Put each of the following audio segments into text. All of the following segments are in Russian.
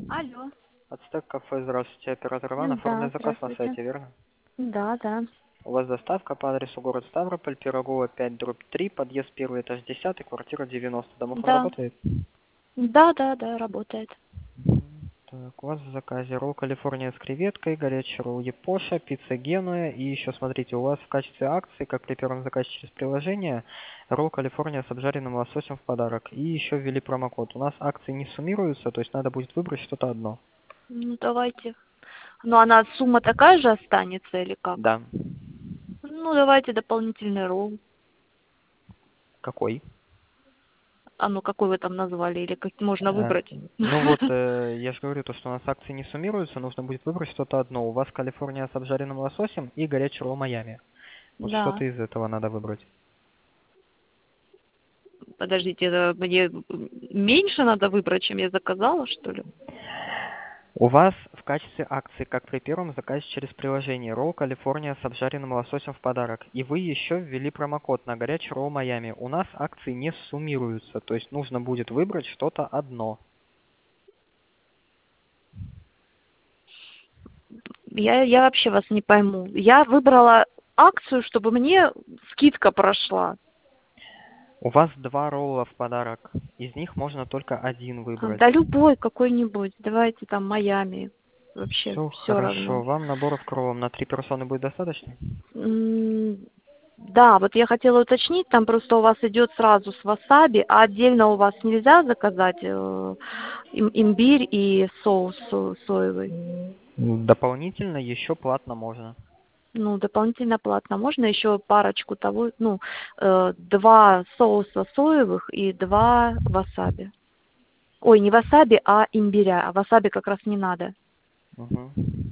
Алло. Ацтек кафе, здравствуйте, оператор Иван, оформлен Да, заказ на здравствуйте. сайте, верно? Да, да. У вас доставка по адресу город Ставрополь, Пирогова 5/3, подъезд 1, этаж 10, квартира 90. Домофон Да. работает? Да, да, да, работает. Так, у вас в заказе ролл Калифорния с креветкой, горячий ролл Япоша, пицца Генуя и еще, смотрите, у вас в качестве акции, как при первом заказе через приложение, ролл Калифорния с обжаренным лососем в подарок. И еще ввели промокод. У нас акции не суммируются, то есть надо будет выбрать что-то одно. Ну, давайте. Ну, она сумма такая же останется или как? Да. Ну, давайте дополнительный ролл. Какой? А ну, какой вы там назвали? Или как можно Э, выбрать? Ну вот, я же говорю, то, что у нас акции не суммируются, нужно будет выбрать что-то одно. У вас Калифорния с обжаренным лососем и горячий ролл Майами. Вот Да. что-то из этого надо выбрать. Подождите, это мне меньше надо выбрать, чем я заказала, что ли? У вас в качестве акции, как при первом заказе через приложение, ролл Калифорния с обжаренным лососем в подарок. И вы еще ввели промокод на горячий ролл Майами. У нас акции не суммируются, то есть нужно будет выбрать что-то одно. Я вообще вас не пойму. Я выбрала акцию, чтобы мне скидка прошла. У вас два ролла в подарок. Из них можно только один выбрать. Да любой какой-нибудь. Давайте там Майами. Вообще Все все равно. хорошо. Вам наборов кроллом на 3 персоны будет достаточно? Да, вот я хотела уточнить, там просто у вас идет сразу с васаби, а отдельно у вас нельзя заказать имбирь и соус соевый? Дополнительно еще платно можно. Ну, дополнительно платно. Можно еще парочку того, ну, 2 соуса соевых и 2 васаби. Ой, не васаби, а имбиря. А васаби как раз не надо. Угу.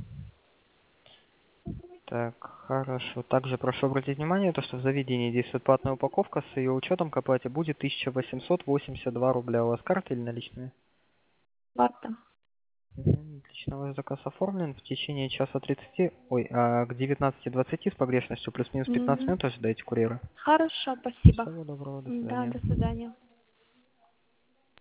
Так, хорошо. Также прошу обратить внимание, то, что в заведении действует платная упаковка, с ее учетом к оплате будет 1882 рубля. У вас карта или наличные? Карта. Отлично, ваш заказ оформлен. В течение часа 30, к 19:20 с погрешностью плюс-минус 15 Мгм. минут ожидайте курьера. Хорошо, спасибо. Всего доброго, до Да, свидания. до свидания.